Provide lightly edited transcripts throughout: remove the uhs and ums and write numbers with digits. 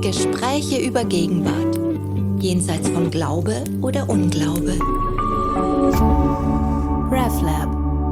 Gespräche über Gegenwart. Jenseits von Glaube oder Unglaube. RevLab.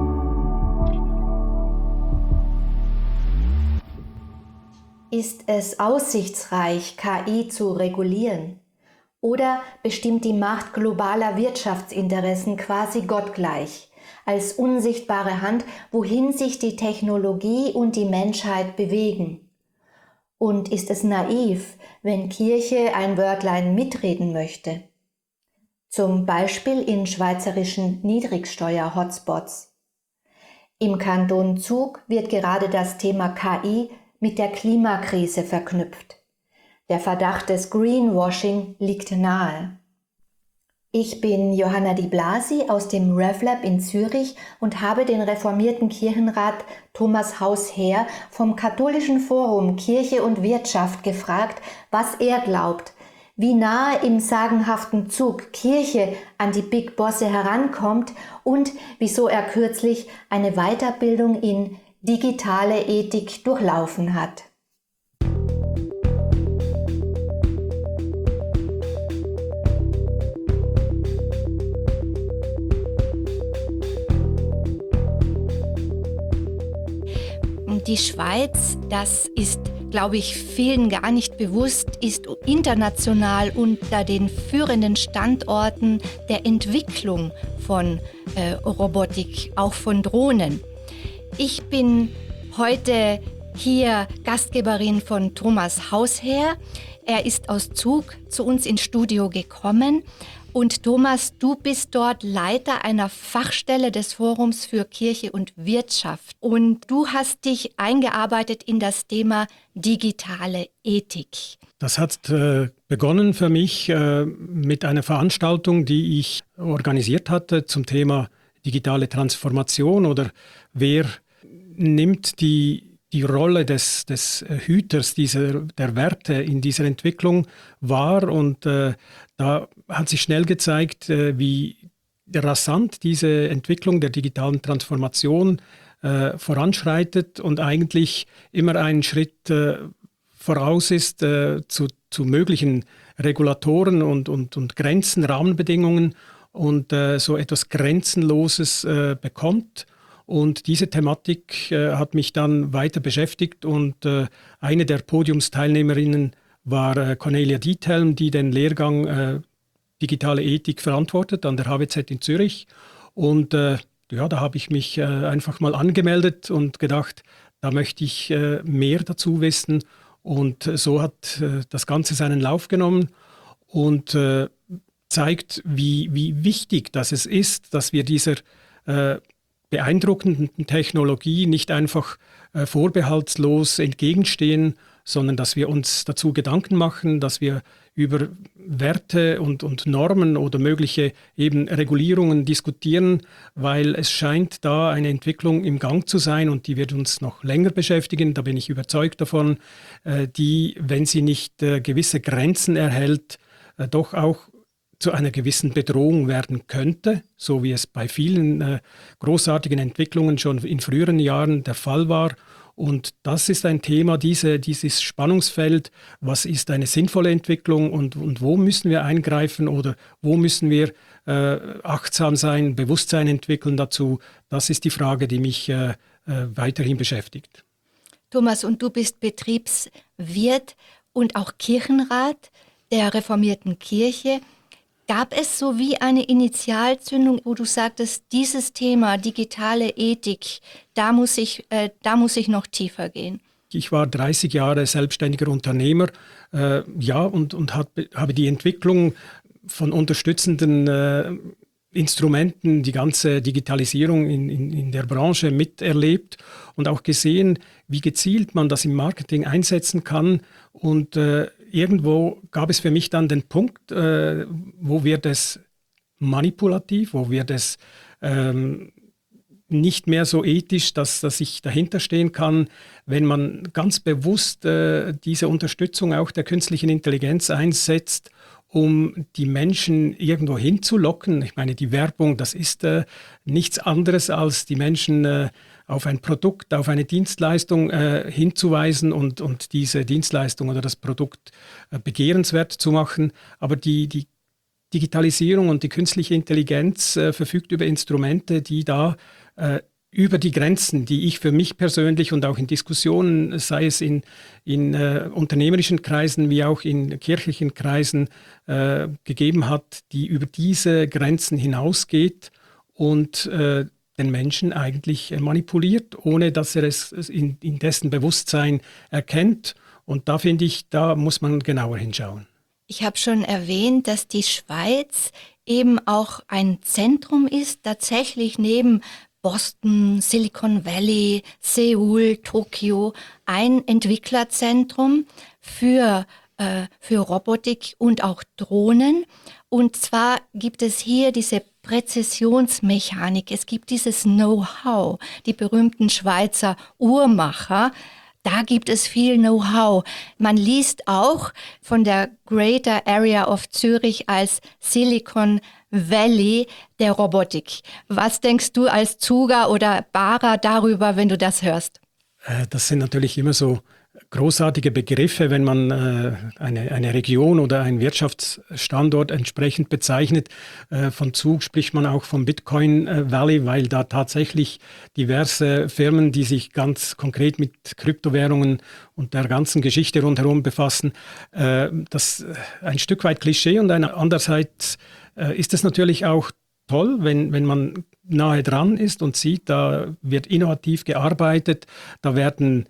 Ist es aussichtsreich, KI zu regulieren? Oder bestimmt die Macht globaler Wirtschaftsinteressen quasi gottgleich, als unsichtbare Hand, wohin sich die Technologie und die Menschheit bewegen? Und ist es naiv, wenn Kirche ein Wörtlein mitreden möchte? Zum Beispiel in schweizerischen Niedrigsteuer-Hotspots. Im Kanton Zug wird gerade das Thema KI mit der Klimakrise verknüpft. Der Verdacht des Greenwashing liegt nahe. Ich bin Johanna Di Blasi aus dem RevLab in Zürich und habe den reformierten Kirchenrat Thomas Hausherr vom Katholischen Forum Kirche und Wirtschaft gefragt, was er glaubt, wie nahe im sagenhaften Zug Kirche an die Big Bosse herankommt und wieso er kürzlich eine Weiterbildung in digitale Ethik durchlaufen hat. Die Schweiz, das ist, glaube ich, vielen gar nicht bewusst, ist international unter den führenden Standorten der Entwicklung von Robotik, auch von Drohnen. Ich bin heute hier Gastgeberin von Thomas Hausherr. Er ist aus Zug zu uns ins Studio gekommen. Und Thomas, du bist dort Leiter einer Fachstelle des Forums für Kirche und Wirtschaft. Und du hast dich eingearbeitet in das Thema digitale Ethik. Das hat begonnen für mich mit einer Veranstaltung, die ich organisiert hatte zum Thema digitale Transformation oder wer nimmt die Rolle des Hüters der Werte in dieser Entwicklung wahr. Und da hat sich schnell gezeigt, wie rasant diese Entwicklung der digitalen Transformation voranschreitet und eigentlich immer einen Schritt voraus ist zu möglichen Regulatoren und Grenzen, Rahmenbedingungen und so etwas Grenzenloses bekommt. Und diese Thematik hat mich dann weiter beschäftigt und eine der Podiumsteilnehmerinnen war Cornelia Diethelm, die den Lehrgang Digitale Ethik verantwortet an der HWZ in Zürich. Und da habe ich mich einfach mal angemeldet und gedacht, da möchte ich mehr dazu wissen. Und so hat das Ganze seinen Lauf genommen und zeigt, wie wichtig das es ist, dass wir dieser beeindruckenden Technologie nicht einfach vorbehaltslos entgegenstehen, sondern dass wir uns dazu Gedanken machen, dass wir über Werte und Normen oder mögliche eben Regulierungen diskutieren, weil es scheint da eine Entwicklung im Gang zu sein und die wird uns noch länger beschäftigen, da bin ich überzeugt davon, die, wenn sie nicht gewisse Grenzen erhält, doch auch zu einer gewissen Bedrohung werden könnte, so wie es bei vielen großartigen Entwicklungen schon in früheren Jahren der Fall war. Und das ist ein Thema, dieses Spannungsfeld, was ist eine sinnvolle Entwicklung und wo müssen wir eingreifen oder wo müssen wir achtsam sein, Bewusstsein entwickeln dazu. Das ist die Frage, die mich weiterhin beschäftigt. Thomas, und du bist Betriebswirt und auch Kirchenrat der reformierten Kirche. Gab es so wie eine Initialzündung, wo du sagtest, dieses Thema digitale Ethik, da muss ich noch tiefer gehen? Ich war 30 Jahre selbstständiger Unternehmer und habe die Entwicklung von unterstützenden Instrumenten, die ganze Digitalisierung in der Branche miterlebt und auch gesehen, wie gezielt man das im Marketing einsetzen kann. Und irgendwo gab es für mich dann den Punkt, wo wird es manipulativ, wo wird es nicht mehr so ethisch, dass ich dahinter stehen kann, wenn man ganz bewusst diese Unterstützung auch der künstlichen Intelligenz einsetzt, um die Menschen irgendwo hinzulocken. Ich meine, die Werbung, das ist nichts anderes, als die Menschen auf ein Produkt, auf eine Dienstleistung hinzuweisen und diese Dienstleistung oder das Produkt begehrenswert zu machen. Aber die Digitalisierung und die künstliche Intelligenz verfügt über Instrumente, die da über die Grenzen, die ich für mich persönlich und auch in Diskussionen, sei es in unternehmerischen Kreisen wie auch in kirchlichen Kreisen gegeben hat, die über diese Grenzen hinausgeht und den Menschen eigentlich manipuliert, ohne dass er es in dessen Bewusstsein erkennt. Und da finde ich, da muss man genauer hinschauen. Ich habe schon erwähnt, dass die Schweiz eben auch ein Zentrum ist, tatsächlich neben Boston, Silicon Valley, Seoul, Tokio, ein Entwicklerzentrum für Robotik und auch Drohnen. Und zwar gibt es hier diese Präzisionsmechanik, es gibt dieses Know-how, die berühmten Schweizer Uhrmacher. Da gibt es viel Know-how. Man liest auch von der Greater Area of Zürich als Silicon Valley der Robotik. Was denkst du als Zuger oder Barer darüber, wenn du das hörst? Das sind natürlich immer so großartige Begriffe, wenn man eine Region oder einen Wirtschaftsstandort entsprechend bezeichnet. Von Zug spricht man auch vom Bitcoin Valley, weil da tatsächlich diverse Firmen, die sich ganz konkret mit Kryptowährungen und der ganzen Geschichte rundherum befassen, das ein Stück weit Klischee und andererseits ist es natürlich auch toll, wenn man nahe dran ist und sieht, da wird innovativ gearbeitet, da werden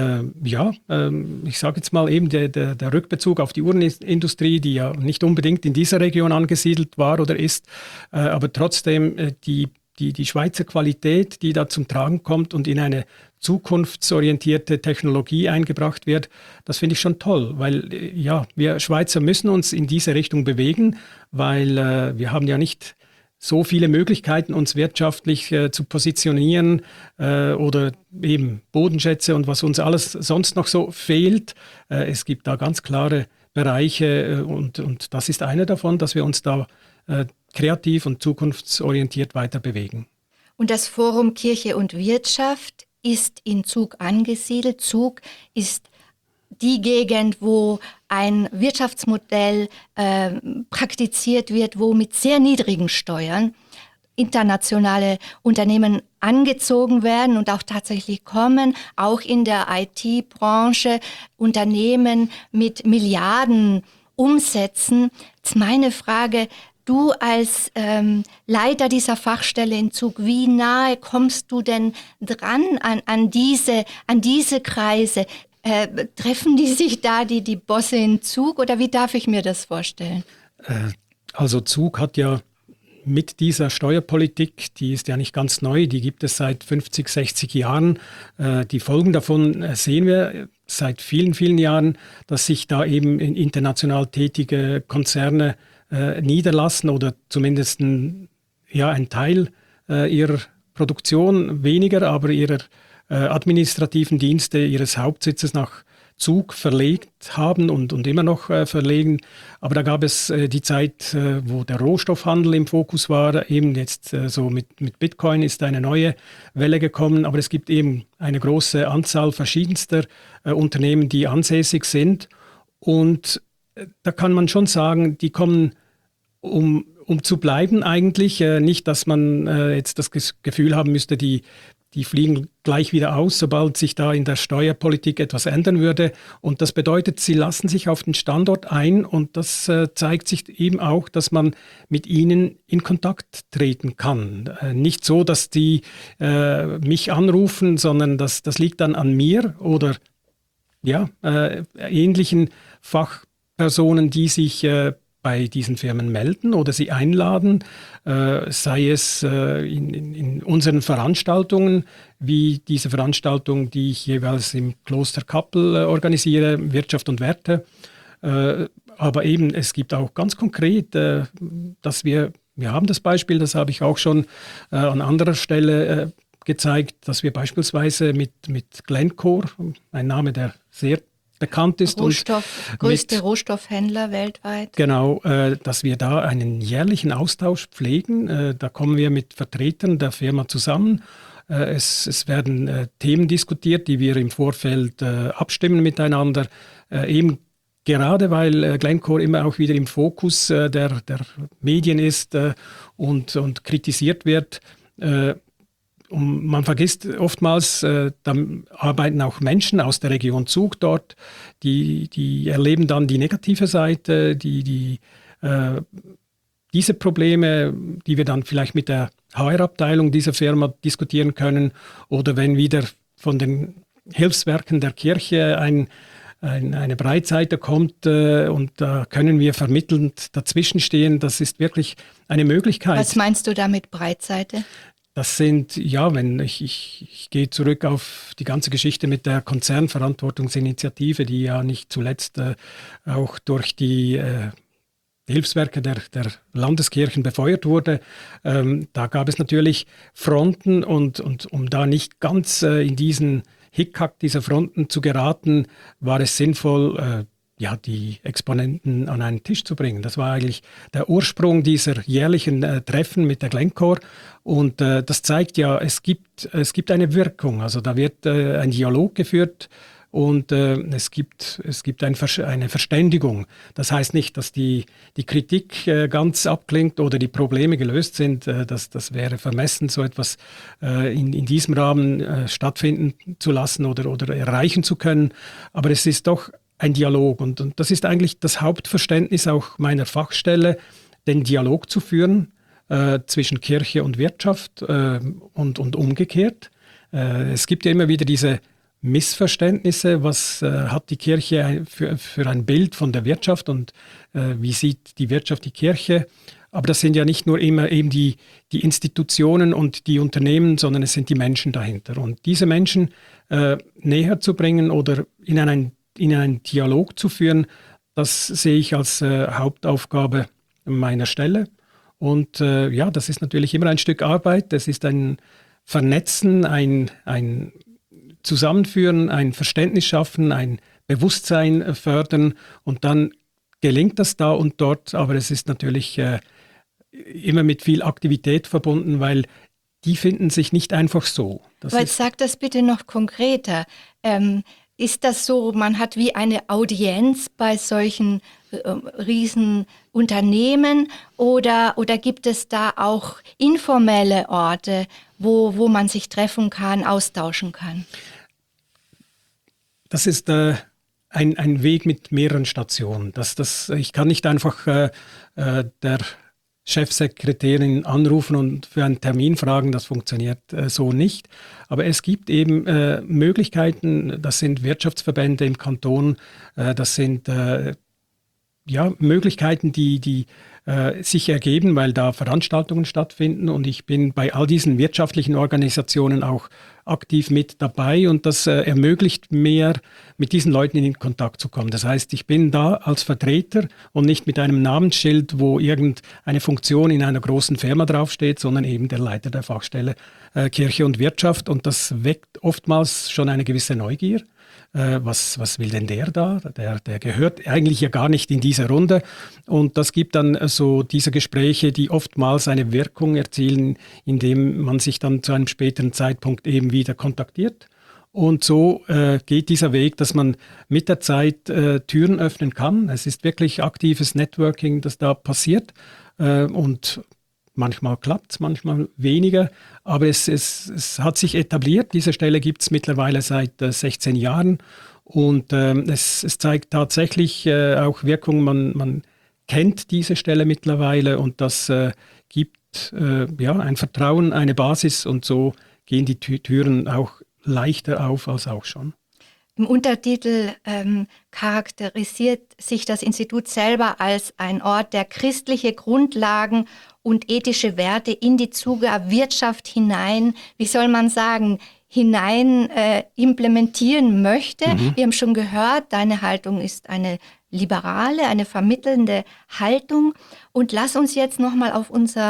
ich sage jetzt mal eben der Rückbezug auf die Uhrenindustrie, die ja nicht unbedingt in dieser Region angesiedelt war oder ist, aber trotzdem die Schweizer Qualität, die da zum Tragen kommt und in eine zukunftsorientierte Technologie eingebracht wird, das finde ich schon toll, weil wir Schweizer müssen uns in diese Richtung bewegen, weil wir haben ja nicht so viele Möglichkeiten, uns wirtschaftlich zu positionieren oder eben Bodenschätze und was uns alles sonst noch so fehlt. Es gibt da ganz klare Bereiche und das ist einer davon, dass wir uns da kreativ und zukunftsorientiert weiter bewegen. Und das Forum Kirche und Wirtschaft ist in Zug angesiedelt. Zug ist die Gegend, wo ein Wirtschaftsmodell praktiziert wird, wo mit sehr niedrigen Steuern internationale Unternehmen angezogen werden und auch tatsächlich kommen, auch in der IT-Branche Unternehmen mit Milliarden Umsätzen. Jetzt meine Frage, du als Leiter dieser Fachstelle in Zug, wie nahe kommst du denn dran an diese Kreise? Treffen die sich da, die Bosse in Zug, oder wie darf ich mir das vorstellen? Also Zug hat ja mit dieser Steuerpolitik, die ist ja nicht ganz neu, die gibt es seit 50, 60 Jahren. Die Folgen davon sehen wir seit vielen, vielen Jahren, dass sich da eben international tätige Konzerne niederlassen oder zumindest ein Teil ihrer Produktion, weniger, aber ihrer administrativen Dienste ihres Hauptsitzes nach Zug verlegt haben und immer noch verlegen. Aber da gab es die Zeit, wo der Rohstoffhandel im Fokus war. Eben jetzt so mit Bitcoin ist eine neue Welle gekommen. Aber es gibt eben eine große Anzahl verschiedenster Unternehmen, die ansässig sind. Und da kann man schon sagen, die kommen um zu bleiben eigentlich. Nicht, dass man jetzt das Gefühl haben müsste, die fliegen gleich wieder aus, sobald sich da in der Steuerpolitik etwas ändern würde. Und das bedeutet, sie lassen sich auf den Standort ein und das zeigt sich eben auch, dass man mit ihnen in Kontakt treten kann. Nicht so, dass die mich anrufen, sondern das liegt dann an mir oder ähnlichen Fachpersonen, die sich bei diesen Firmen melden oder sie einladen, sei es in unseren Veranstaltungen, wie diese Veranstaltung, die ich jeweils im Kloster Kappel organisiere, Wirtschaft und Werte. Aber eben, es gibt auch ganz konkret, dass wir haben das Beispiel, das habe ich auch schon an anderer Stelle gezeigt, dass wir beispielsweise mit Glencore, ein Name, der sehr bekannt ist. Größte Rohstoffhändler weltweit. Genau, dass wir da einen jährlichen Austausch pflegen. Da kommen wir mit Vertretern der Firma zusammen. Es werden Themen diskutiert, die wir im Vorfeld abstimmen miteinander. Eben gerade weil Glencore immer auch wieder im Fokus der Medien ist und kritisiert wird. Und man vergisst oftmals, da arbeiten auch Menschen aus der Region Zug dort, die erleben dann die negative Seite, diese Probleme, die wir dann vielleicht mit der HR-Abteilung dieser Firma diskutieren können, oder wenn wieder von den Hilfswerken der Kirche eine Breitseite kommt und da können wir vermittelnd dazwischenstehen. Das ist wirklich eine Möglichkeit. Was meinst du damit Breitseite? Das sind, wenn ich gehe zurück auf die ganze Geschichte mit der Konzernverantwortungsinitiative, die ja nicht zuletzt auch durch die Hilfswerke der Landeskirchen befeuert wurde. Da gab es natürlich Fronten und um da nicht ganz in diesen Hickhack dieser Fronten zu geraten, war es sinnvoll, die Exponenten an einen Tisch zu bringen. Das war eigentlich der Ursprung dieser jährlichen Treffen mit der Glencore. Und das zeigt ja, es gibt eine Wirkung. Also da wird ein Dialog geführt und es gibt eine Verständigung. Das heißt nicht, dass die Kritik ganz abklingt oder die Probleme gelöst sind. Das wäre vermessen, so etwas in diesem Rahmen stattfinden zu lassen oder erreichen zu können. Aber es ist doch ein Dialog. Und das ist eigentlich das Hauptverständnis auch meiner Fachstelle, den Dialog zu führen zwischen Kirche und Wirtschaft und umgekehrt. Es gibt ja immer wieder diese Missverständnisse, was hat die Kirche für ein Bild von der Wirtschaft und wie sieht die Wirtschaft die Kirche. Aber das sind ja nicht nur immer eben die Institutionen und die Unternehmen, sondern es sind die Menschen dahinter. Und diese Menschen näher zu bringen oder in einen Dialog zu führen, das sehe ich als Hauptaufgabe meiner Stelle. Und das ist natürlich immer ein Stück Arbeit. Es ist ein Vernetzen, ein Zusammenführen, ein Verständnis schaffen, ein Bewusstsein fördern. Und dann gelingt das da und dort. Aber es ist natürlich immer mit viel Aktivität verbunden, weil die finden sich nicht einfach so. Sag das bitte noch konkreter. Ist das so, man hat wie eine Audienz bei solchen Riesenunternehmen oder gibt es da auch informelle Orte, wo man sich treffen kann, austauschen kann? Das ist ein Weg mit mehreren Stationen. Ich kann nicht einfach der Chefsekretärin anrufen und für einen Termin fragen, das funktioniert so nicht. Aber es gibt eben Möglichkeiten, das sind Wirtschaftsverbände im Kanton, das sind Möglichkeiten, die sich ergeben, weil da Veranstaltungen stattfinden und ich bin bei all diesen wirtschaftlichen Organisationen auch aktiv mit dabei und das ermöglicht mehr, mit diesen Leuten in Kontakt zu kommen. Das heißt, ich bin da als Vertreter und nicht mit einem Namensschild, wo irgendeine Funktion in einer großen Firma draufsteht, sondern eben der Leiter der Fachstelle Kirche und Wirtschaft und das weckt oftmals schon eine gewisse Neugier. Was will denn der da? Der gehört eigentlich ja gar nicht in diese Runde. Und das gibt dann so diese Gespräche, die oftmals eine Wirkung erzielen, indem man sich dann zu einem späteren Zeitpunkt eben wieder kontaktiert. Und so geht dieser Weg, dass man mit der Zeit Türen öffnen kann. Es ist wirklich aktives Networking, das da passiert. Und manchmal klappt es, manchmal weniger, aber es hat sich etabliert. Diese Stelle gibt es mittlerweile seit 16 Jahren und es zeigt tatsächlich auch Wirkung. Man kennt diese Stelle mittlerweile und das gibt ein Vertrauen, eine Basis und so gehen die Türen auch leichter auf als auch schon. Im Untertitel charakterisiert sich das Institut selber als ein Ort, der christliche Grundlagen und ethische Werte in die Zuger Wirtschaft hinein, wie soll man sagen, implementieren möchte. Wir haben schon gehört, deine Haltung ist eine liberale, eine vermittelnde Haltung. Und lass uns jetzt nochmal auf unser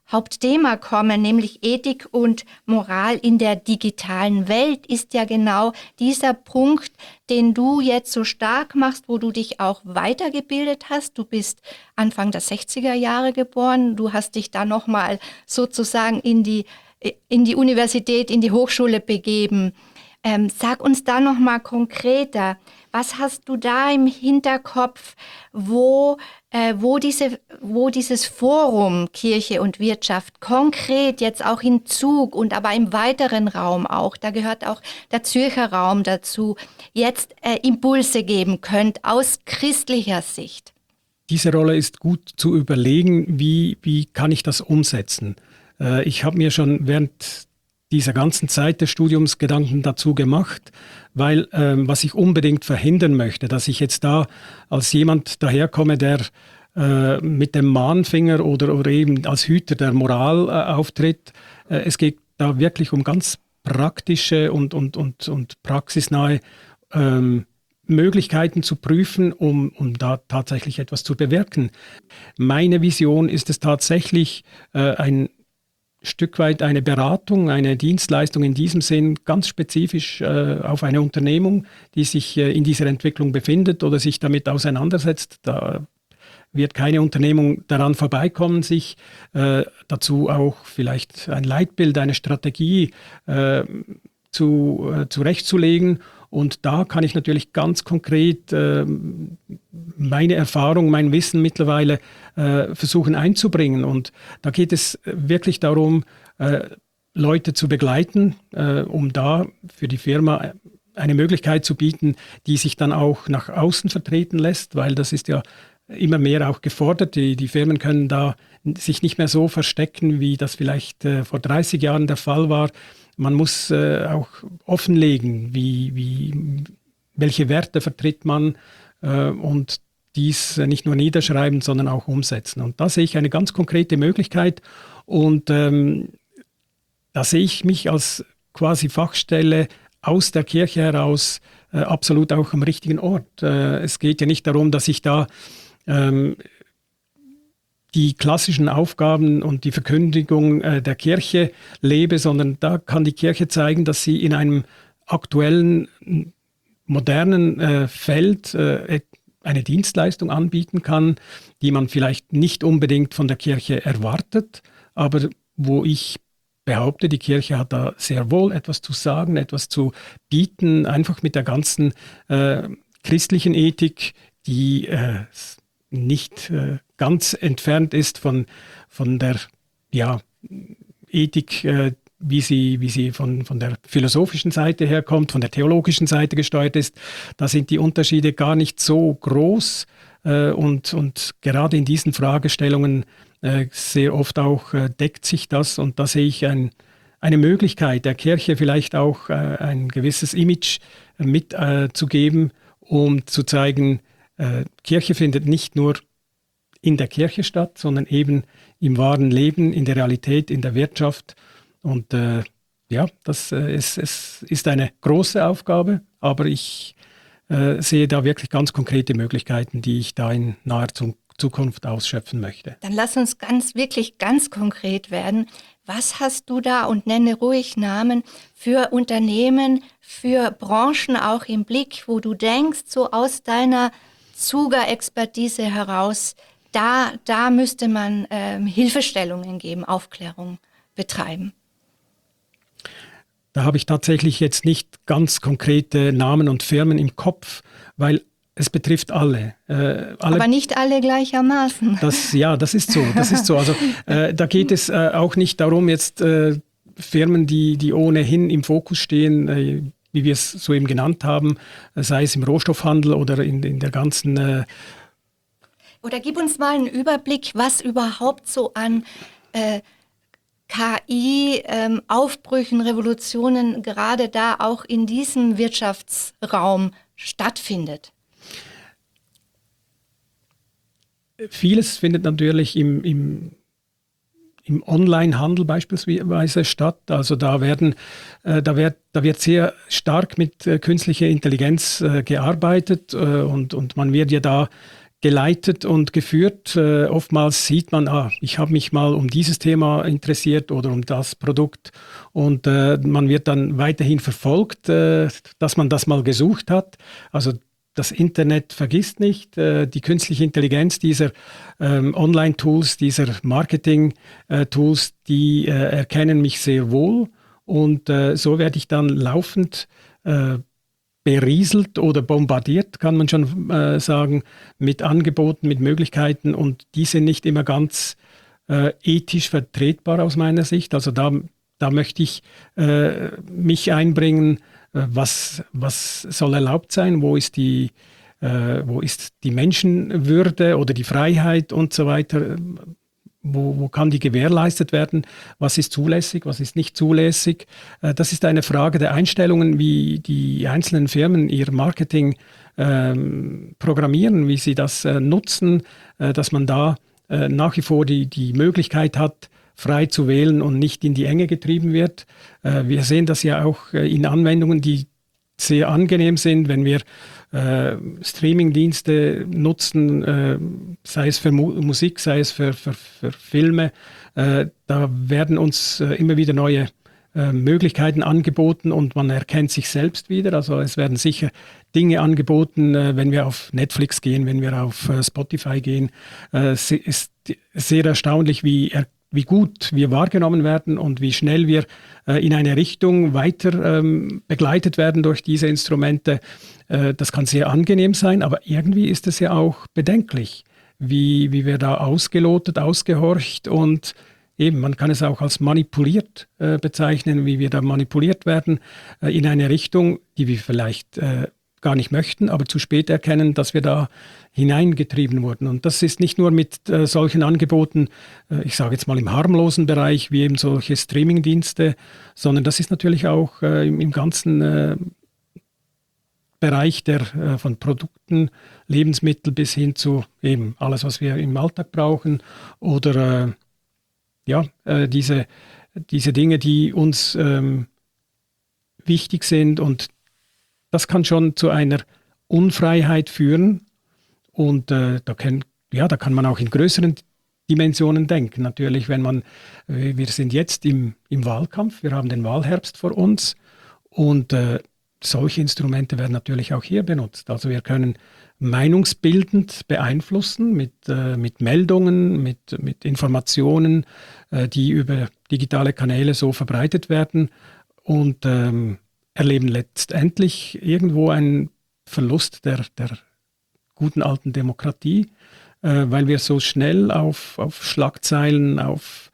Hauptthema kommen, nämlich Ethik und Moral in der digitalen Welt, ist ja genau dieser Punkt, den du jetzt so stark machst, wo du dich auch weitergebildet hast. Du bist Anfang der 60er Jahre geboren. Du hast dich da nochmal sozusagen in die Universität, in die Hochschule begeben. Sag uns da nochmal konkreter, was hast du da im Hinterkopf, wo dieses Forum Kirche und Wirtschaft konkret jetzt auch in Zug und aber im weiteren Raum auch, da gehört auch der Zürcher Raum dazu, jetzt Impulse geben könnt aus christlicher Sicht? Diese Rolle ist gut zu überlegen, wie kann ich das umsetzen. Ich habe mir schon während dieser ganzen Zeit des Studiums Gedanken dazu gemacht, weil was ich unbedingt verhindern möchte, dass ich jetzt da als jemand daherkomme, der mit dem Mahnfinger oder eben als Hüter der Moral auftritt. Es geht da wirklich um ganz praktische und praxisnahe Möglichkeiten zu prüfen, um da tatsächlich etwas zu bewirken. Meine Vision ist es tatsächlich, ein Stück weit eine Beratung, eine Dienstleistung in diesem Sinn ganz spezifisch auf eine Unternehmung, die sich in dieser Entwicklung befindet oder sich damit auseinandersetzt. Da wird keine Unternehmung daran vorbeikommen, sich dazu auch vielleicht ein Leitbild, eine Strategie zurechtzulegen. Und da kann ich natürlich ganz konkret meine Erfahrung, mein Wissen mittlerweile versuchen einzubringen. Und da geht es wirklich darum, Leute zu begleiten, um da für die Firma eine Möglichkeit zu bieten, die sich dann auch nach außen vertreten lässt, weil das ist ja immer mehr auch gefordert. Die Firmen können da sich nicht mehr so verstecken, wie das vielleicht vor 30 Jahren der Fall war. Man muss auch offenlegen, welche Werte vertritt man und dies nicht nur niederschreiben, sondern auch umsetzen. Und da sehe ich eine ganz konkrete Möglichkeit und da sehe ich mich als quasi Fachstelle aus der Kirche heraus absolut auch am richtigen Ort. Es geht ja nicht darum, dass ich da die klassischen Aufgaben und die Verkündigung der Kirche lebe, sondern da kann die Kirche zeigen, dass sie in einem aktuellen, modernen Feld eine Dienstleistung anbieten kann, die man vielleicht nicht unbedingt von der Kirche erwartet, aber wo ich behaupte, die Kirche hat da sehr wohl etwas zu sagen, etwas zu bieten, einfach mit der ganzen christlichen Ethik, die nicht ganz entfernt ist von der Ethik, wie sie von der philosophischen Seite herkommt, von der theologischen Seite gesteuert ist. Da sind die Unterschiede gar nicht so groß und gerade in diesen Fragestellungen sehr oft auch deckt sich das und da sehe ich eine Möglichkeit der Kirche vielleicht auch ein gewisses Image mitzugeben, um zu zeigen, Kirche findet nicht nur in der Kirche statt, sondern eben im wahren Leben, in der Realität, in der Wirtschaft. Und das ist eine große Aufgabe, aber ich sehe da wirklich ganz konkrete Möglichkeiten, die ich da in naher Zukunft ausschöpfen möchte. Dann lass uns wirklich ganz konkret werden. Was hast du da, und nenne ruhig Namen, für Unternehmen, für Branchen auch im Blick, wo du denkst, so aus deiner Zuger-Expertise heraus, da müsste man Hilfestellungen geben, Aufklärung betreiben? Da habe ich tatsächlich jetzt nicht ganz konkrete Namen und Firmen im Kopf, weil es betrifft alle. Aber nicht alle gleichermaßen. Das ist so. Also da geht es auch nicht darum, jetzt Firmen, die ohnehin im Fokus stehen, wie wir es soeben genannt haben, sei es im Rohstoffhandel oder in der ganzen... Oder gib uns mal einen Überblick, was überhaupt so an KI, Aufbrüchen, Revolutionen gerade da auch in diesem Wirtschaftsraum stattfindet. Vieles findet natürlich im Online-Handel beispielsweise statt. Also da wird sehr stark mit künstlicher Intelligenz gearbeitet und man wird ja da geleitet und geführt. Oftmals sieht man, ich habe mich mal um dieses Thema interessiert oder um das Produkt und man wird dann weiterhin verfolgt, dass man das mal gesucht hat. Also das Internet vergisst nicht, die künstliche Intelligenz dieser Online-Tools, dieser Marketing-Tools, die erkennen mich sehr wohl und so werde ich dann laufend berieselt oder bombardiert, kann man schon sagen, mit Angeboten, mit Möglichkeiten und die sind nicht immer ganz ethisch vertretbar aus meiner Sicht. Also da möchte ich mich einbringen, was soll erlaubt sein, wo ist die Menschenwürde oder die Freiheit und so weiter, wo kann die gewährleistet werden, was ist zulässig, was ist nicht zulässig. Das ist eine Frage der Einstellungen, wie die einzelnen Firmen ihr Marketing programmieren, wie sie das nutzen, dass man da nach wie vor die Möglichkeit hat, frei zu wählen und nicht in die Enge getrieben wird. Wir sehen das ja auch in Anwendungen, die sehr angenehm sind, wenn wir Streamingdienste nutzen, sei es für Musik, sei es für Filme. Da werden uns immer wieder neue Möglichkeiten angeboten und man erkennt sich selbst wieder. Also es werden sicher Dinge angeboten, wenn wir auf Netflix gehen, wenn wir auf Spotify gehen. Es ist sehr erstaunlich, wie gut wir wahrgenommen werden und wie schnell wir in eine Richtung weiter begleitet werden durch diese Instrumente. Das kann sehr angenehm sein, aber irgendwie ist es ja auch bedenklich, wie wir da ausgelotet, ausgehorcht und eben, man kann es auch als manipuliert bezeichnen, wie wir da manipuliert werden in eine Richtung, die wir vielleicht gar nicht möchten, aber zu spät erkennen, dass wir da hineingetrieben wurden. Und das ist nicht nur mit solchen Angeboten, ich sage jetzt mal im harmlosen Bereich, wie eben solche Streamingdienste, sondern das ist natürlich auch im ganzen Bereich von Produkten, Lebensmittel bis hin zu eben alles, was wir im Alltag brauchen oder diese Dinge, die uns wichtig sind und das kann schon zu einer Unfreiheit führen und da kann man auch in größeren Dimensionen denken. Natürlich, wir sind jetzt im Wahlkampf, wir haben den Wahlherbst vor uns und solche Instrumente werden natürlich auch hier benutzt. Also wir können meinungsbildend beeinflussen mit Meldungen, mit Informationen, die über digitale Kanäle so verbreitet werden und erleben letztendlich irgendwo einen Verlust der guten alten Demokratie, weil wir so schnell auf Schlagzeilen, auf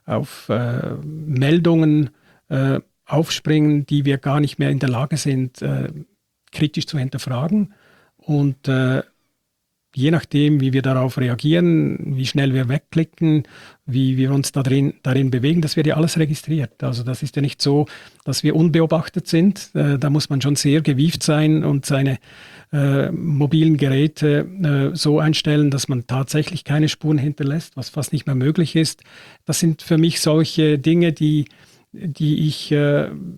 Meldungen aufspringen, die wir gar nicht mehr in der Lage sind, kritisch zu hinterfragen. Und je nachdem, wie wir darauf reagieren, wie schnell wir wegklicken, wie wir uns darin bewegen, das wird ja alles registriert. Also das ist ja nicht so, dass wir unbeobachtet sind. Da muss man schon sehr gewieft sein und seine mobilen Geräte so einstellen, dass man tatsächlich keine Spuren hinterlässt, was fast nicht mehr möglich ist. Das sind für mich solche Dinge, die ich an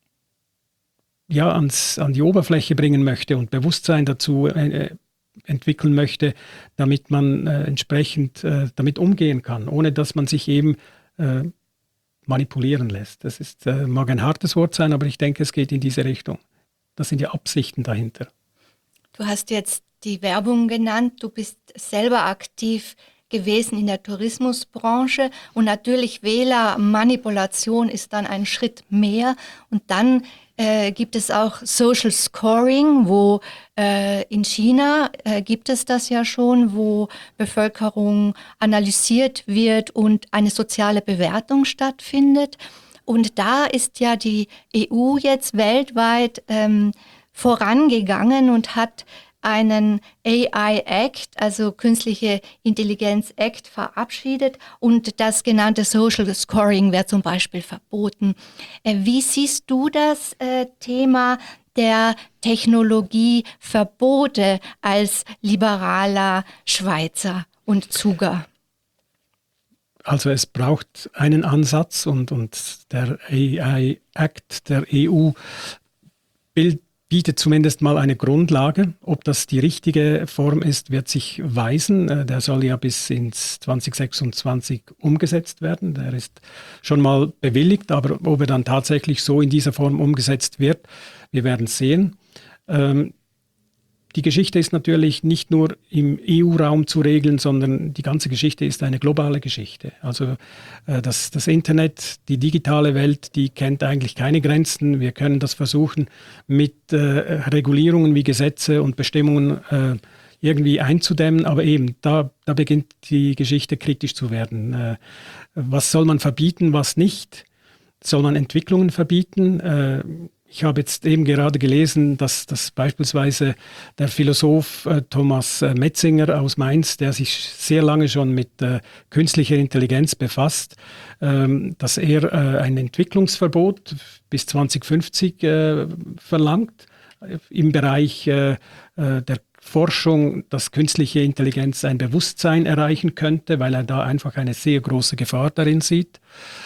die Oberfläche bringen möchte und Bewusstsein dazu entwickeln möchte, damit man entsprechend damit umgehen kann, ohne dass man sich eben manipulieren lässt. Das mag ein hartes Wort sein, aber ich denke, es geht in diese Richtung. Das sind die Absichten dahinter. Du hast jetzt die Werbung genannt, du bist selber aktiv gewesen in der Tourismusbranche und natürlich Wählermanipulation ist dann ein Schritt mehr und dann gibt es auch Social Scoring, wo in China gibt es das ja schon, wo Bevölkerung analysiert wird und eine soziale Bewertung stattfindet. Und da ist ja die EU jetzt weltweit vorangegangen und hat einen AI Act, also Künstliche Intelligenz Act, verabschiedet und das genannte Social Scoring wird zum Beispiel verboten. Wie siehst du das Thema der Technologieverbote als liberaler Schweizer und Zuger? Also es braucht einen Ansatz und der AI Act der EU bietet zumindest mal eine Grundlage. Ob das die richtige Form ist, wird sich weisen. Der soll ja bis ins 2026 umgesetzt werden. Der ist schon mal bewilligt, aber ob er dann tatsächlich so in dieser Form umgesetzt wird, wir werden sehen. Die Geschichte ist natürlich nicht nur im EU-Raum zu regeln, sondern die ganze Geschichte ist eine globale Geschichte. Also das Internet, die digitale Welt, die kennt eigentlich keine Grenzen. Wir können das versuchen, mit Regulierungen wie Gesetze und Bestimmungen irgendwie einzudämmen. Aber eben, da beginnt die Geschichte kritisch zu werden. Was soll man verbieten, was nicht? Soll man Entwicklungen verbieten? Ich habe jetzt eben gerade gelesen, dass beispielsweise der Philosoph Thomas Metzinger aus Mainz, der sich sehr lange schon mit künstlicher Intelligenz befasst, dass er ein Entwicklungsverbot bis 2050 verlangt im Bereich der Forschung, dass künstliche Intelligenz ein Bewusstsein erreichen könnte, weil er da einfach eine sehr große Gefahr darin sieht.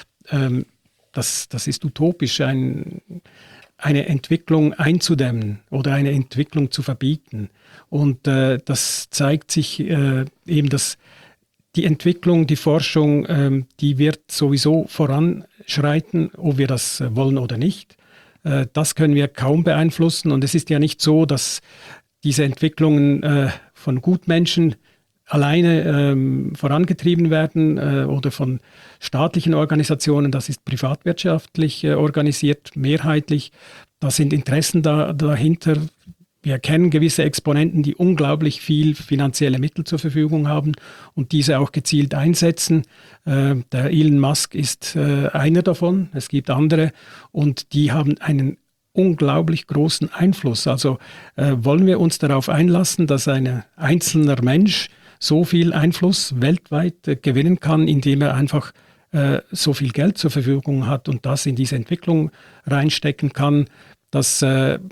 Das ist utopisch, eine Entwicklung einzudämmen oder eine Entwicklung zu verbieten. Und das zeigt sich eben, dass die Entwicklung, die Forschung, die wird sowieso voranschreiten, ob wir das wollen oder nicht. Das können wir kaum beeinflussen. Und es ist ja nicht so, dass diese Entwicklungen von Gutmenschen alleine vorangetrieben werden oder von staatlichen Organisationen. Das ist privatwirtschaftlich organisiert, mehrheitlich. Da sind Interessen dahinter. Wir kennen gewisse Exponenten, die unglaublich viel finanzielle Mittel zur Verfügung haben und diese auch gezielt einsetzen. Der Elon Musk ist einer davon. Es gibt andere und die haben einen unglaublich großen Einfluss. Also wollen wir uns darauf einlassen, dass ein einzelner Mensch so viel Einfluss weltweit gewinnen kann, indem er einfach so viel Geld zur Verfügung hat und das in diese Entwicklung reinstecken kann. Das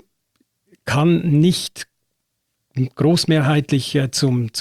kann nicht großmehrheitlich zu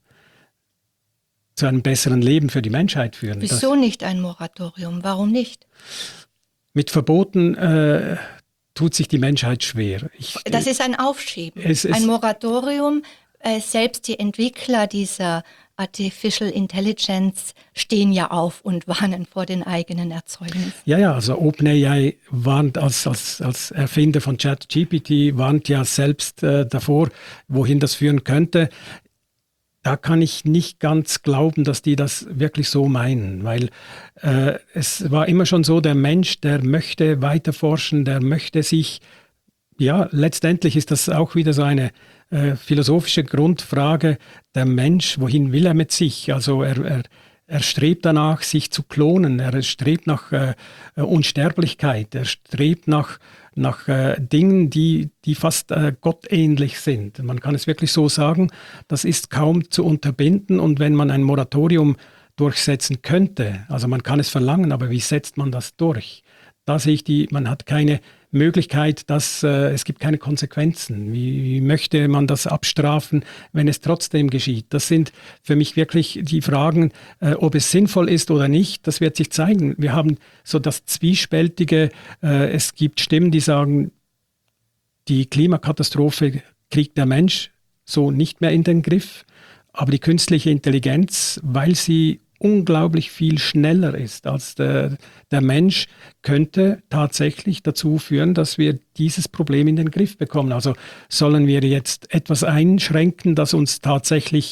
einem besseren Leben für die Menschheit führen. Wieso nicht ein Moratorium? Warum nicht? Mit Verboten tut sich die Menschheit schwer. Das ist ein Aufschieben. Ein Moratorium. Selbst die Entwickler dieser Artificial Intelligence stehen ja auf und warnen vor den eigenen Erzeugnissen. Ja, also OpenAI warnt als Erfinder von ChatGPT, warnt ja selbst davor, wohin das führen könnte. Da kann ich nicht ganz glauben, dass die das wirklich so meinen, weil es war immer schon so, der Mensch, der möchte weiter forschen, der möchte sich, ja, letztendlich ist das auch wieder so eine philosophische Grundfrage, der Mensch, wohin will er mit sich? Also er strebt danach, sich zu klonen, er strebt nach Unsterblichkeit, er strebt nach Dingen, die fast gottähnlich sind. Man kann es wirklich so sagen, das ist kaum zu unterbinden und wenn man ein Moratorium durchsetzen könnte, also man kann es verlangen, aber wie setzt man das durch? Da sehe ich man hat keine Möglichkeit, es gibt keine Konsequenzen. Wie möchte man das abstrafen, wenn es trotzdem geschieht? Das sind für mich wirklich die Fragen, ob es sinnvoll ist oder nicht. Das wird sich zeigen. Wir haben so das Zwiespältige. Es gibt Stimmen, die sagen, die Klimakatastrophe kriegt der Mensch so nicht mehr in den Griff. Aber die künstliche Intelligenz, weil sie unglaublich viel schneller ist als der Mensch, könnte tatsächlich dazu führen, dass wir dieses Problem in den Griff bekommen. Also sollen wir jetzt etwas einschränken, das uns tatsächlich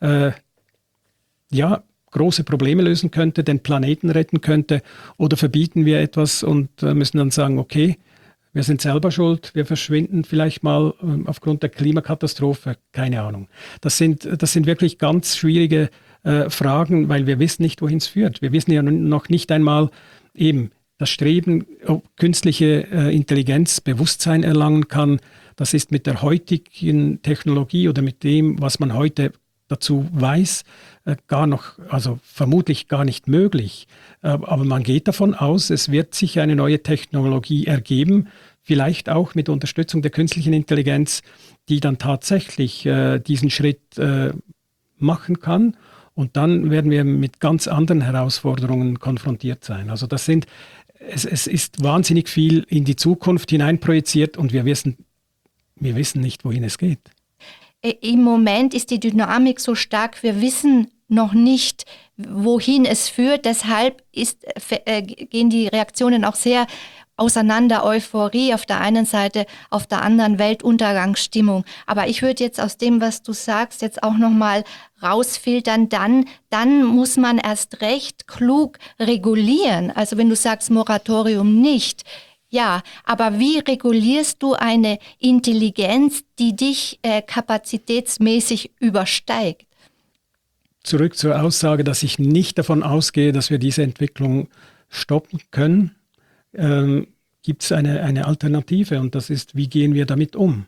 große Probleme lösen könnte, den Planeten retten könnte, oder verbieten wir etwas und müssen dann sagen, okay, wir sind selber schuld, wir verschwinden vielleicht mal aufgrund der Klimakatastrophe, keine Ahnung. Das sind wirklich ganz schwierige Fragen, weil wir wissen nicht, wohin es führt. Wir wissen ja noch nicht einmal eben das Streben, ob künstliche Intelligenz Bewusstsein erlangen kann. Das ist mit der heutigen Technologie oder mit dem, was man heute dazu weiß, vermutlich gar nicht möglich. Aber man geht davon aus, es wird sich eine neue Technologie ergeben, vielleicht auch mit Unterstützung der künstlichen Intelligenz, die dann tatsächlich diesen Schritt machen kann. Und dann werden wir mit ganz anderen Herausforderungen konfrontiert sein. Also es ist wahnsinnig viel in die Zukunft hineinprojiziert und wir wissen wir wissen nicht, wohin es geht. Im Moment ist die Dynamik so stark, wir wissen noch nicht, wohin es führt. Deshalb gehen die Reaktionen auch sehr auseinander. Euphorie auf der einen Seite, auf der anderen Weltuntergangsstimmung. Aber ich würde jetzt aus dem, was du sagst, jetzt auch nochmal rausfiltern. Dann muss man erst recht klug regulieren. Also wenn du sagst Moratorium nicht. Ja, aber wie regulierst du eine Intelligenz, die dich kapazitätsmäßig übersteigt? Zurück zur Aussage, dass ich nicht davon ausgehe, dass wir diese Entwicklung stoppen können, gibt es eine Alternative, und das ist, wie gehen wir damit um?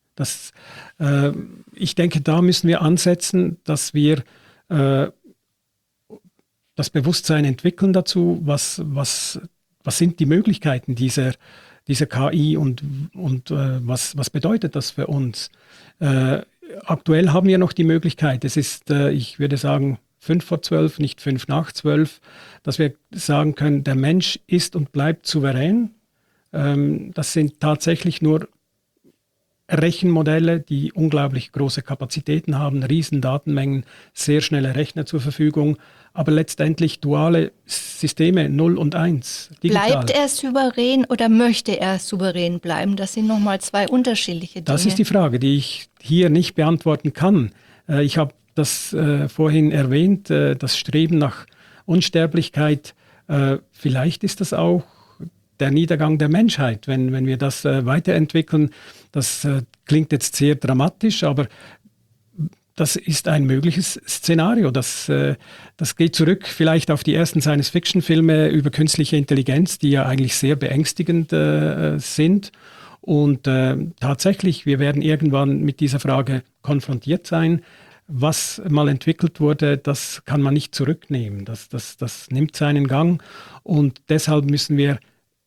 Ich denke, da müssen wir ansetzen, dass wir das Bewusstsein entwickeln dazu, was sind die Möglichkeiten dieser KI und was bedeutet das für uns? Aktuell haben wir noch die Möglichkeit, es ist, ich würde sagen, 11:55, nicht 11:55, dass wir sagen können, der Mensch ist und bleibt souverän. Das sind tatsächlich nur Rechenmodelle, die unglaublich große Kapazitäten haben, riesen Datenmengen, sehr schnelle Rechner zur Verfügung, aber letztendlich duale Systeme 0 und 1. Digital. Bleibt er souverän oder möchte er souverän bleiben? Das sind nochmal zwei unterschiedliche Dinge. Das ist die Frage, die ich hier nicht beantworten kann. Ich habe das vorhin erwähnt, das Streben nach Unsterblichkeit. Vielleicht ist das auch der Niedergang der Menschheit, wenn wir das weiterentwickeln. Das klingt jetzt sehr dramatisch, aber das ist ein mögliches Szenario. Das geht zurück vielleicht auf die ersten Science-Fiction-Filme über künstliche Intelligenz, die ja eigentlich sehr beängstigend sind. Und tatsächlich, wir werden irgendwann mit dieser Frage konfrontiert sein. Was mal entwickelt wurde, das kann man nicht zurücknehmen. Das nimmt seinen Gang. Und deshalb müssen wir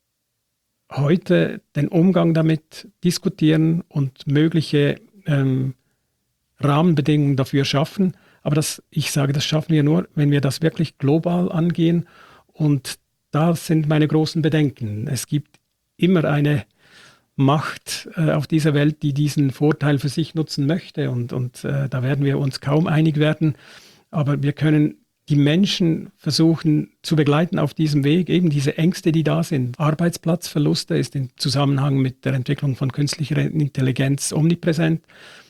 heute den Umgang damit diskutieren und mögliche Rahmenbedingungen dafür schaffen. Aber ich sage, das schaffen wir nur, wenn wir das wirklich global angehen. Und da sind meine großen Bedenken. Es gibt immer eine Macht auf dieser Welt, die diesen Vorteil für sich nutzen möchte. Und da werden wir uns kaum einig werden. Aber wir können die Menschen versuchen zu begleiten auf diesem Weg. Eben diese Ängste, die da sind. Arbeitsplatzverluste ist im Zusammenhang mit der Entwicklung von künstlicher Intelligenz omnipräsent.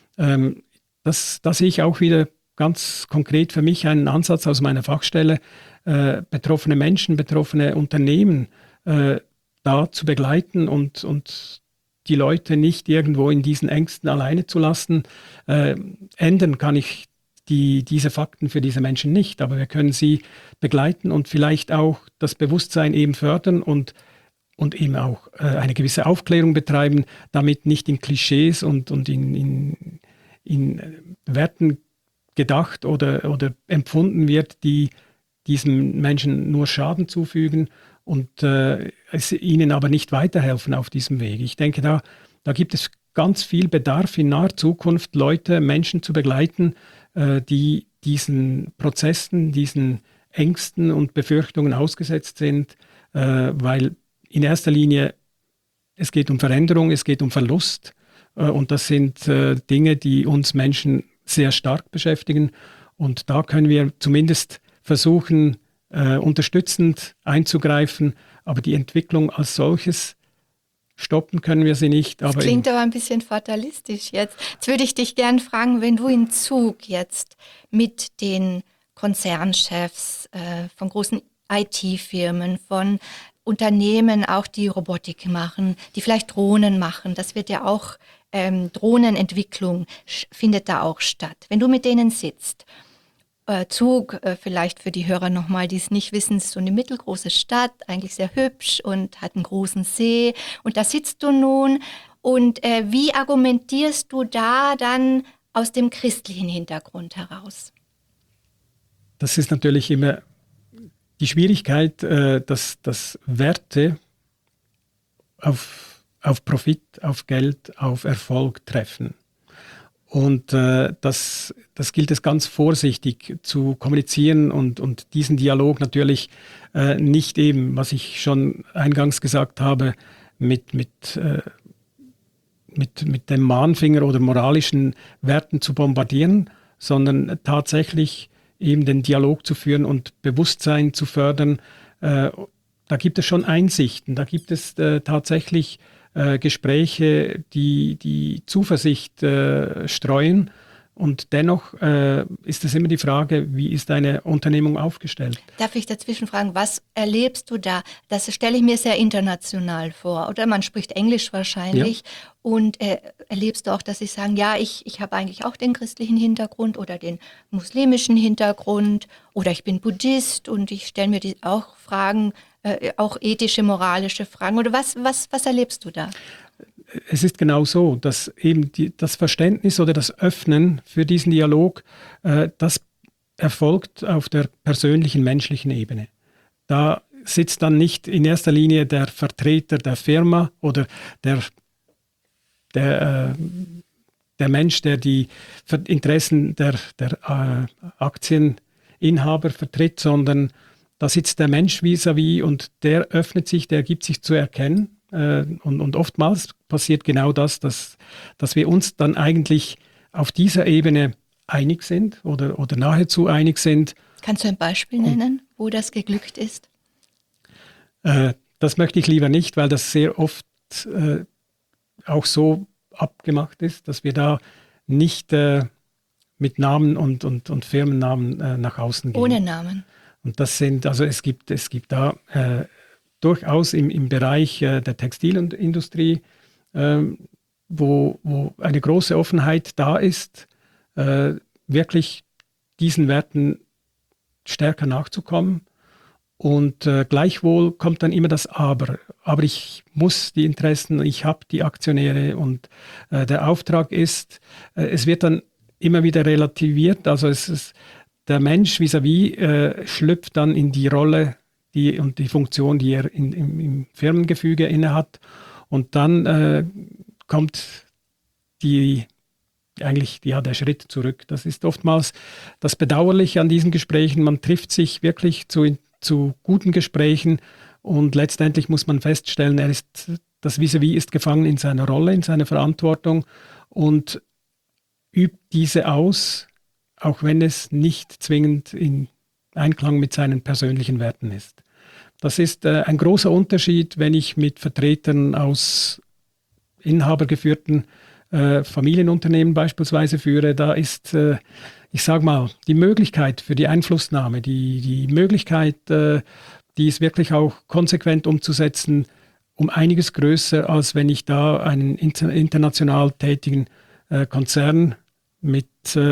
Da sehe ich auch wieder ganz konkret für mich einen Ansatz aus meiner Fachstelle, betroffene Menschen, betroffene Unternehmen da zu begleiten und die Leute nicht irgendwo in diesen Ängsten alleine zu lassen. Ändern kann ich diese Fakten für diese Menschen nicht, aber wir können sie begleiten und vielleicht auch das Bewusstsein eben fördern und eben auch eine gewisse Aufklärung betreiben, damit nicht in Klischees und in Werten gedacht oder empfunden wird, die diesen Menschen nur Schaden zufügen und es ihnen aber nicht weiterhelfen auf diesem Weg. Ich denke, da gibt es ganz viel Bedarf in naher Zukunft, Menschen zu begleiten, die diesen Prozessen, diesen Ängsten und Befürchtungen ausgesetzt sind, weil in erster Linie es geht um Veränderung, es geht um Verlust und das sind Dinge, die uns Menschen sehr stark beschäftigen und da können wir zumindest versuchen, unterstützend einzugreifen, aber die Entwicklung als solches stoppen können wir sie nicht. Das klingt aber ein bisschen fatalistisch jetzt. Jetzt würde ich dich gerne fragen, wenn du im Zug jetzt mit den Konzernchefs von großen IT-Firmen, von Unternehmen auch, die Robotik machen, die vielleicht Drohnen machen, das wird ja auch, Drohnenentwicklung findet da auch statt. Wenn du mit denen sitzt, Zug, vielleicht für die Hörer nochmal, die es nicht wissen, ist so eine mittelgroße Stadt, eigentlich sehr hübsch und hat einen großen See. Und da sitzt du nun. Und wie argumentierst du da dann aus dem christlichen Hintergrund heraus? Das ist natürlich immer die Schwierigkeit, dass Werte auf Profit, auf Geld, auf Erfolg treffen. Und das gilt es ganz vorsichtig zu kommunizieren und diesen Dialog natürlich nicht eben, was ich schon eingangs gesagt habe, mit mit dem Mahnfinger oder moralischen Werten zu bombardieren, sondern tatsächlich eben den Dialog zu führen und Bewusstsein zu fördern. Da gibt es schon Einsichten, da gibt es tatsächlich Gespräche, die Zuversicht streuen. Und dennoch ist es immer die Frage, wie ist eine Unternehmung aufgestellt? Darf ich dazwischen fragen, was erlebst du da? Das stelle ich mir sehr international vor. Oder man spricht Englisch wahrscheinlich. Ja. Und erlebst du auch, dass sie sagen, ja, ich habe eigentlich auch den christlichen Hintergrund oder den muslimischen Hintergrund oder ich bin Buddhist und ich stelle mir auch Fragen, auch ethische, moralische Fragen. Oder was erlebst du da? Es ist genau so, dass eben das Verständnis oder das Öffnen für diesen Dialog, das erfolgt auf der persönlichen, menschlichen Ebene. Da sitzt dann nicht in erster Linie der Vertreter der Firma oder der Mensch, der die Interessen der Aktieninhaber vertritt, sondern da sitzt der Mensch vis-à-vis und der öffnet sich, der gibt sich zu erkennen. Und oftmals passiert genau das, dass wir uns dann eigentlich auf dieser Ebene einig sind oder nahezu einig sind. Kannst du ein Beispiel nennen, wo das geglückt ist? Das möchte ich lieber nicht, weil das sehr oft auch so abgemacht ist, dass wir da nicht mit Namen und Firmennamen nach außen gehen. Ohne Namen. Und das sind, also es gibt da durchaus im Bereich der Textilindustrie, wo eine große Offenheit da ist, wirklich diesen Werten stärker nachzukommen. Und gleichwohl kommt dann immer das Aber. Aber ich muss die Interessen, ich habe die Aktionäre und der Auftrag ist, es wird dann immer wieder relativiert. Also der Mensch vis-à-vis schlüpft dann in die Rolle und die Funktion, die er im Firmengefüge innehat. Und dann kommt der Schritt zurück. Das ist oftmals das Bedauerliche an diesen Gesprächen. Man trifft sich wirklich zu guten Gesprächen und letztendlich muss man feststellen, das Vis-à-vis ist gefangen in seiner Rolle, in seiner Verantwortung und übt diese aus, auch wenn es nicht zwingend in Einklang mit seinen persönlichen Werten ist. Das ist ein großer Unterschied, wenn ich mit Vertretern aus inhabergeführten Familienunternehmen beispielsweise führe. Da ist, ich sage mal, die Möglichkeit für die Einflussnahme, die Möglichkeit, dies wirklich auch konsequent umzusetzen, um einiges größer, als wenn ich da einen international tätigen Konzern mit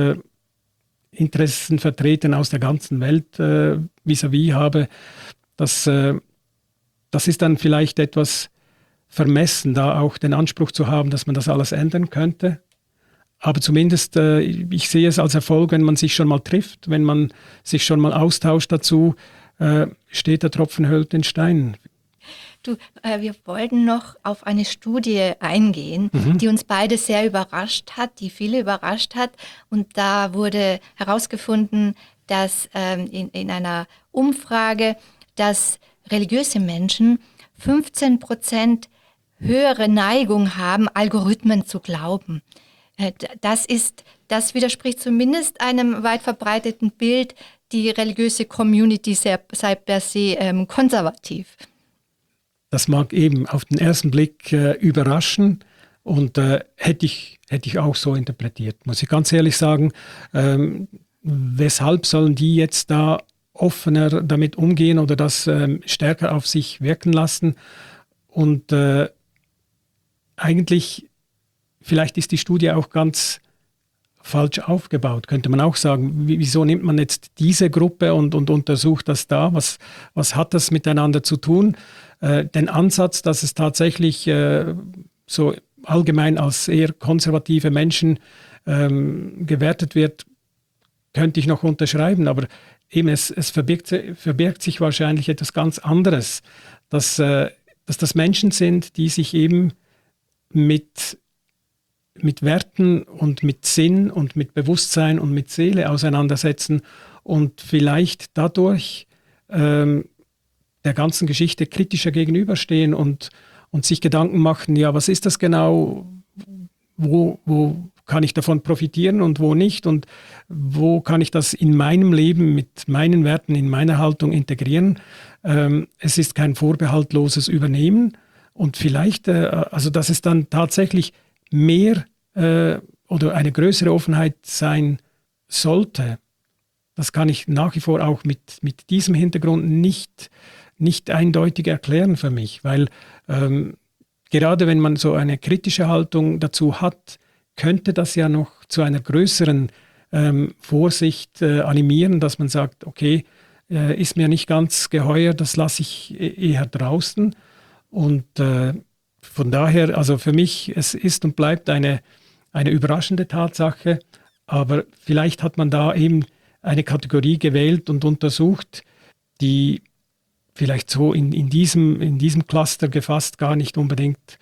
Interessenvertretern aus der ganzen Welt vis-à-vis habe. Das ist dann vielleicht etwas vermessen, da auch den Anspruch zu haben, dass man das alles ändern könnte. Aber zumindest, ich sehe es als Erfolg, wenn man sich schon mal trifft, wenn man sich schon mal austauscht dazu, steht der Tropfen höhlt den Stein. Wir wollten noch auf eine Studie eingehen, die uns beide sehr überrascht hat, die viele überrascht hat. Und da wurde herausgefunden, dass in einer Umfrage, dass religiöse Menschen 15% höhere Neigung haben, Algorithmen zu glauben. Das widerspricht zumindest einem weit verbreiteten Bild, die religiöse Community sei per se konservativ. Das mag eben auf den ersten Blick überraschen und hätte ich auch so interpretiert, muss ich ganz ehrlich sagen. Weshalb sollen die jetzt da offener damit umgehen oder das stärker auf sich wirken lassen? Und eigentlich, vielleicht ist die Studie auch ganz falsch aufgebaut, könnte man auch sagen. Wieso nimmt man jetzt diese Gruppe und untersucht das da? Was hat das miteinander zu tun? Den Ansatz, dass es tatsächlich so allgemein als eher konservative Menschen gewertet wird, könnte ich noch unterschreiben, aber eben es verbirgt sich wahrscheinlich etwas ganz anderes, dass das Menschen sind, die sich eben mit Werten und mit Sinn und mit Bewusstsein und mit Seele auseinandersetzen und vielleicht dadurch der ganzen Geschichte kritischer gegenüberstehen und sich Gedanken machen, ja, was ist das genau, wo kann ich davon profitieren und wo nicht und wo kann ich das in meinem Leben mit meinen Werten, in meiner Haltung integrieren. Es ist kein vorbehaltloses Übernehmen und vielleicht, also dass es dann tatsächlich mehr oder eine größere Offenheit sein sollte, das kann ich nach wie vor auch mit diesem Hintergrund nicht eindeutig erklären für mich, weil gerade wenn man so eine kritische Haltung dazu hat, könnte das ja noch zu einer größeren Vorsicht animieren, dass man sagt, okay, ist mir nicht ganz geheuer, das lasse ich eher draußen. Und von daher, also für mich, es ist und bleibt eine überraschende Tatsache, aber vielleicht hat man da eben eine Kategorie gewählt und untersucht, die vielleicht so in diesem Cluster gefasst gar nicht unbedingt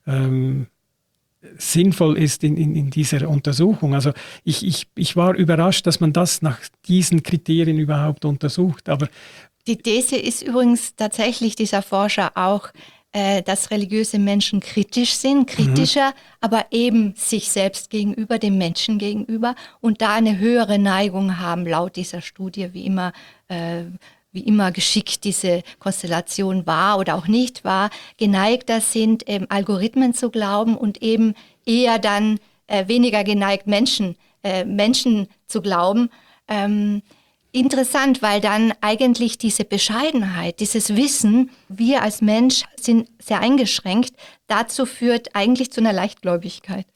sinnvoll ist in dieser Untersuchung. Also ich war überrascht, dass man das nach diesen Kriterien überhaupt untersucht. Aber die These ist übrigens tatsächlich dieser Forscher auch, dass religiöse Menschen kritisch sind, kritischer, aber eben sich selbst gegenüber, dem Menschen gegenüber und da eine höhere Neigung haben, laut dieser Studie, wie immer geschickt diese Konstellation war oder auch nicht war, geneigter sind, Algorithmen zu glauben und eben eher dann weniger geneigt, Menschen zu glauben. Interessant, weil dann eigentlich diese Bescheidenheit, dieses Wissen, wir als Mensch sind sehr eingeschränkt, dazu führt eigentlich zu einer Leichtgläubigkeit.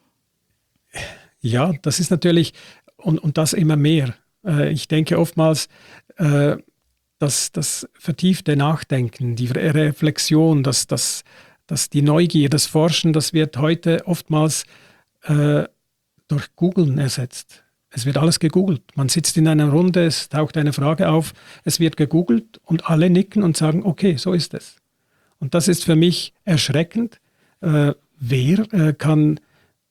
Ja, das ist natürlich, und das immer mehr. Ich denke oftmals, das vertiefte Nachdenken, die Reflexion, dass die Neugier, das Forschen, das wird heute oftmals durch Googlen ersetzt. Es wird alles gegoogelt. Man sitzt in einer Runde, es taucht eine Frage auf, es wird gegoogelt und alle nicken und sagen, okay, so ist es. Und das ist für mich erschreckend. Wer kann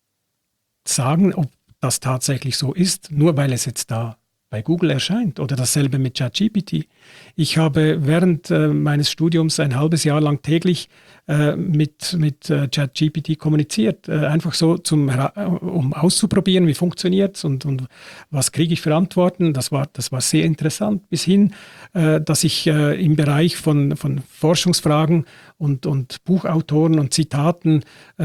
sagen, ob das tatsächlich so ist, nur weil es jetzt da bei Google erscheint oder dasselbe mit ChatGPT. Ich habe während meines Studiums ein halbes Jahr lang täglich mit ChatGPT kommuniziert. Einfach so, um auszuprobieren, wie funktioniert es und was kriege ich für Antworten. Das war sehr interessant, bis hin, dass ich im Bereich von Forschungsfragen und Buchautoren und Zitaten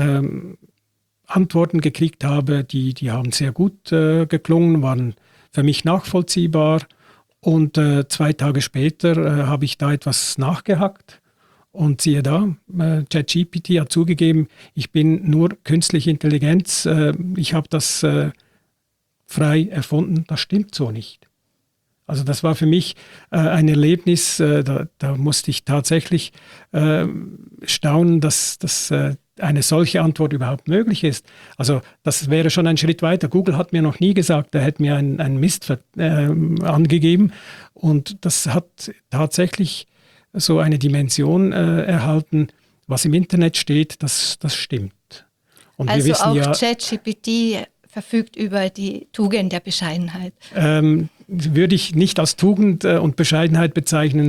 Antworten gekriegt habe, die haben sehr gut geklungen, waren für mich nachvollziehbar. Und 2 Tage später habe ich da etwas nachgehackt. Und siehe da, ChatGPT hat zugegeben, ich bin nur künstliche Intelligenz. Ich habe das frei erfunden. Das stimmt so nicht. Also das war für mich ein Erlebnis, da musste ich tatsächlich staunen, dass eine solche Antwort überhaupt möglich ist. Also das wäre schon ein Schritt weiter. Google hat mir noch nie gesagt, er hätte mir einen Mist angegeben. Und das hat tatsächlich so eine Dimension erhalten, was im Internet steht, das stimmt. Und also wir wissen auch ja, ChatGPT verfügt über die Tugend der Bescheidenheit. Würde ich nicht als Tugend und Bescheidenheit bezeichnen.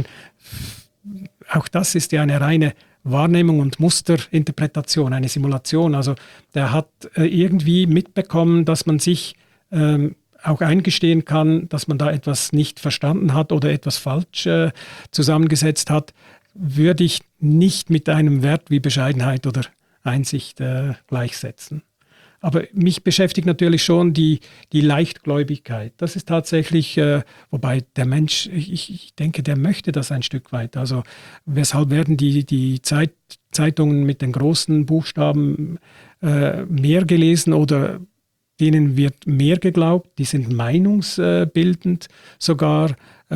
Auch das ist ja eine reine Wahrnehmung und Musterinterpretation, eine Simulation. Also der hat irgendwie mitbekommen, dass man sich auch eingestehen kann, dass man da etwas nicht verstanden hat oder etwas falsch zusammengesetzt hat, würde ich nicht mit einem Wert wie Bescheidenheit oder Einsicht gleichsetzen. Aber mich beschäftigt natürlich schon die Leichtgläubigkeit. Das ist tatsächlich, wobei der Mensch, ich denke, der möchte das ein Stück weit. Also weshalb werden die Zeitungen mit den großen Buchstaben mehr gelesen oder denen wird mehr geglaubt? Die sind meinungsbildend sogar.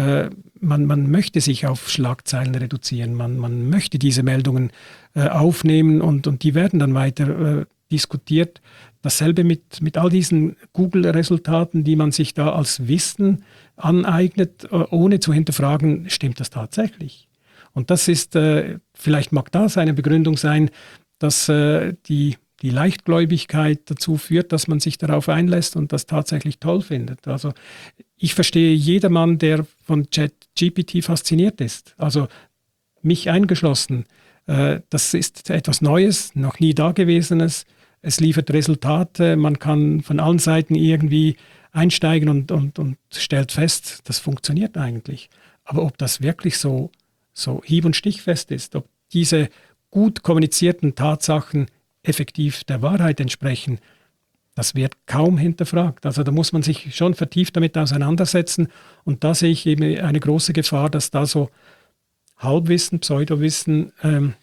Man möchte sich auf Schlagzeilen reduzieren. Man möchte diese Meldungen aufnehmen und die werden dann weiter diskutiert. Dasselbe mit all diesen Google-Resultaten, die man sich da als Wissen aneignet, ohne zu hinterfragen, stimmt das tatsächlich? Und das ist, vielleicht mag das eine Begründung sein, dass die Leichtgläubigkeit dazu führt, dass man sich darauf einlässt und das tatsächlich toll findet. Also ich verstehe jedermann, der von ChatGPT fasziniert ist, also mich eingeschlossen. Das ist etwas Neues, noch nie Dagewesenes. es liefert Resultate, man kann von allen Seiten irgendwie einsteigen und stellt fest, das funktioniert eigentlich. Aber ob das wirklich so hieb- und stichfest ist, ob diese gut kommunizierten Tatsachen effektiv der Wahrheit entsprechen, das wird kaum hinterfragt. Also da muss man sich schon vertieft damit auseinandersetzen. Und da sehe ich eben eine große Gefahr, dass da so Halbwissen, Pseudowissen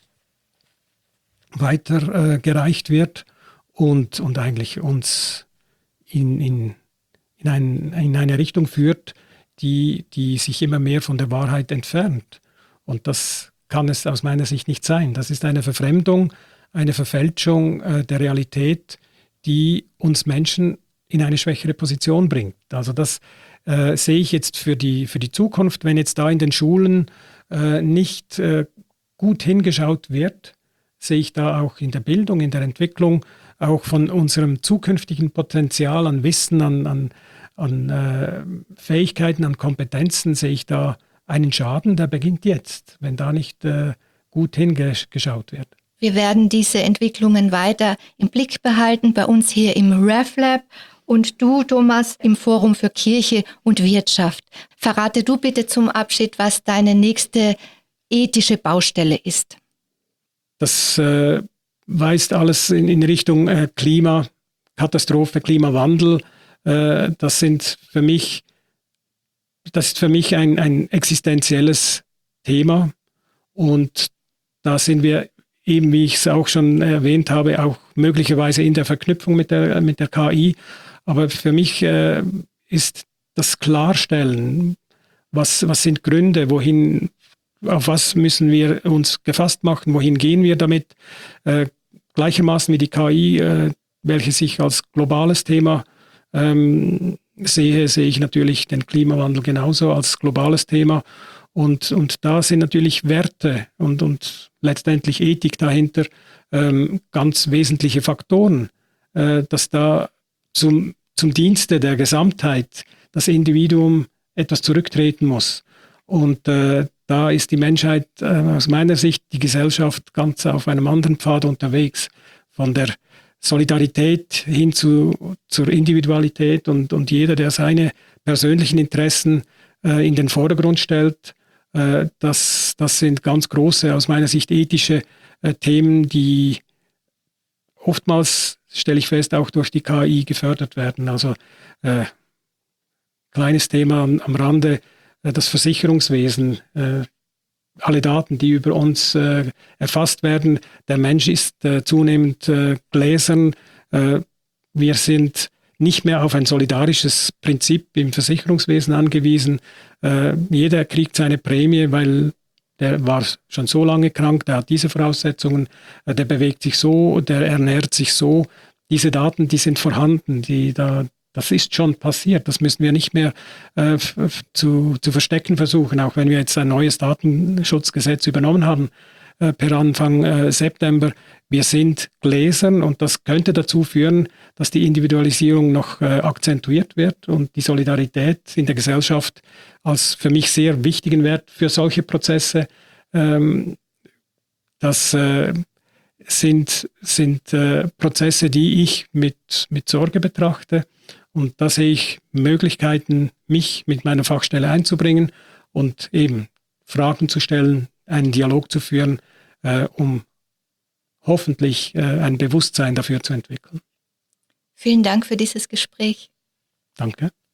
weitergereicht wird und eigentlich uns in eine Richtung führt, die sich immer mehr von der Wahrheit entfernt. Und das kann es aus meiner Sicht nicht sein. Das ist eine Verfremdung, eine Verfälschung der Realität, die uns Menschen in eine schwächere Position bringt. Also das sehe ich jetzt für die Zukunft, wenn jetzt da in den Schulen nicht gut hingeschaut wird, sehe ich da auch in der Bildung, in der Entwicklung, auch von unserem zukünftigen Potenzial an Wissen, an Fähigkeiten, an Kompetenzen, sehe ich da einen Schaden, der beginnt jetzt, wenn da nicht gut hingeschaut wird. Wir werden diese Entwicklungen weiter im Blick behalten, bei uns hier im RefLab und du, Thomas, im Forum für Kirche und Wirtschaft. Verrate du bitte zum Abschied, was deine nächste ethische Baustelle ist. Das weist alles in Richtung Klimakatastrophe, Klimawandel. Das ist für mich ein existenzielles Thema. Und da sind wir eben, wie ich es auch schon erwähnt habe, auch möglicherweise in der Verknüpfung mit der KI. Aber für mich ist das Klarstellen, was sind Gründe, auf was müssen wir uns gefasst machen, wohin gehen wir damit, gleichermaßen wie die KI, welche sich als globales Thema sehe ich natürlich den Klimawandel genauso als globales Thema. Und da sind natürlich Werte und letztendlich Ethik dahinter ganz wesentliche Faktoren, dass da zum Dienste der Gesamtheit das Individuum etwas zurücktreten muss. Und da ist die Menschheit aus meiner Sicht, die Gesellschaft, ganz auf einem anderen Pfad unterwegs. Von der Solidarität hin zur Individualität und jeder, der seine persönlichen Interessen in den Vordergrund stellt, das sind ganz große, aus meiner Sicht ethische Themen, die oftmals, stelle ich fest, auch durch die KI gefördert werden. Also kleines Thema am Rande, das Versicherungswesen, alle Daten, die über uns erfasst werden. Der Mensch ist zunehmend gläsern. Wir sind nicht mehr auf ein solidarisches Prinzip im Versicherungswesen angewiesen. Jeder kriegt seine Prämie, weil der war schon so lange krank, der hat diese Voraussetzungen, der bewegt sich so, der ernährt sich so. Diese Daten, die sind vorhanden, das ist schon passiert. Das müssen wir nicht mehr zu verstecken versuchen, auch wenn wir jetzt ein neues Datenschutzgesetz übernommen haben per Anfang September. Wir sind gläsern und das könnte dazu führen, dass die Individualisierung noch akzentuiert wird und die Solidarität in der Gesellschaft als für mich sehr wichtigen Wert für solche Prozesse. Das sind Prozesse, die ich mit Sorge betrachte. Und da sehe ich Möglichkeiten, mich mit meiner Fachstelle einzubringen und eben Fragen zu stellen, einen Dialog zu führen, um hoffentlich ein Bewusstsein dafür zu entwickeln. Vielen Dank für dieses Gespräch. Danke.